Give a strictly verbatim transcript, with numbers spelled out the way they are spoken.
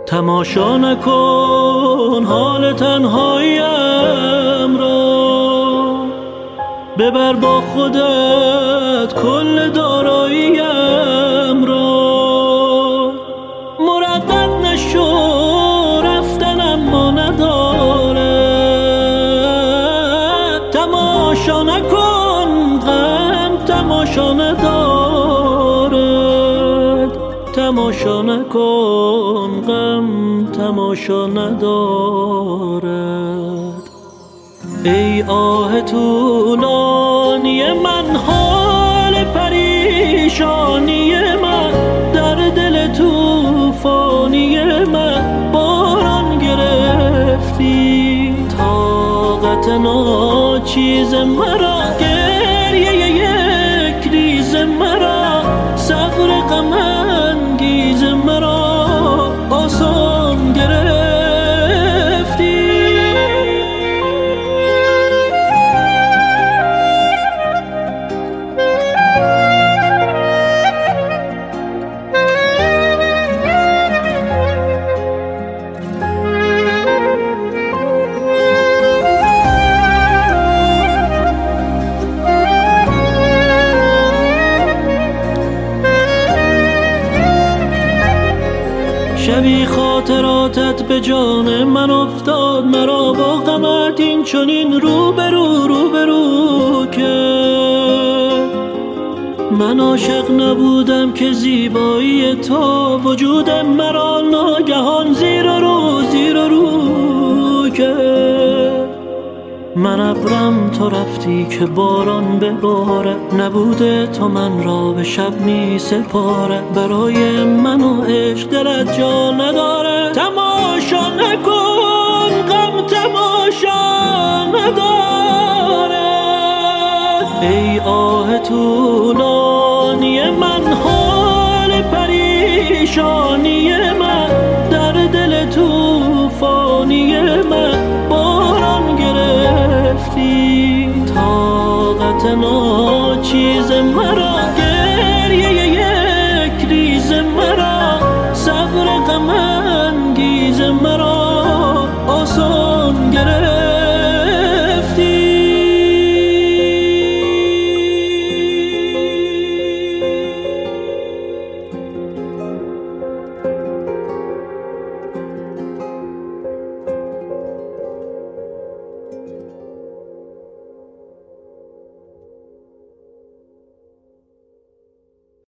تماشا نکن حال تنهاییم را، ببر با خودت کل داراییم را. مردد نشو رفتن اما ندارد، تماشا نکن غم تماشا ندارد، تماشا نکن غم تماشا ندارد. ای آه طولانی من، حال پریشانی من، در دل طوفانی من باران گرفتی. طاقت ناچیز مرا، گریه یک ریز مرا، صبر غم انگیز مرا آسان گرفتی. شبی خاطراتت به جان من افتاد، مرا با غمت این چنین رو به رو رو به رو که من عاشق نبودم که زیبایی تو وجود مرا ناگهان زیر و رو زیر و رو که من ابرم تو رفتی که باران بباره، نبوده تو من را به شب می سپاره. برای من و عشق دلت جا نداره، تماشا نکن غم تماشا نداره. ای آه طولانی من، حال پریشانی من، در دل طوفانی من باران گرفتی.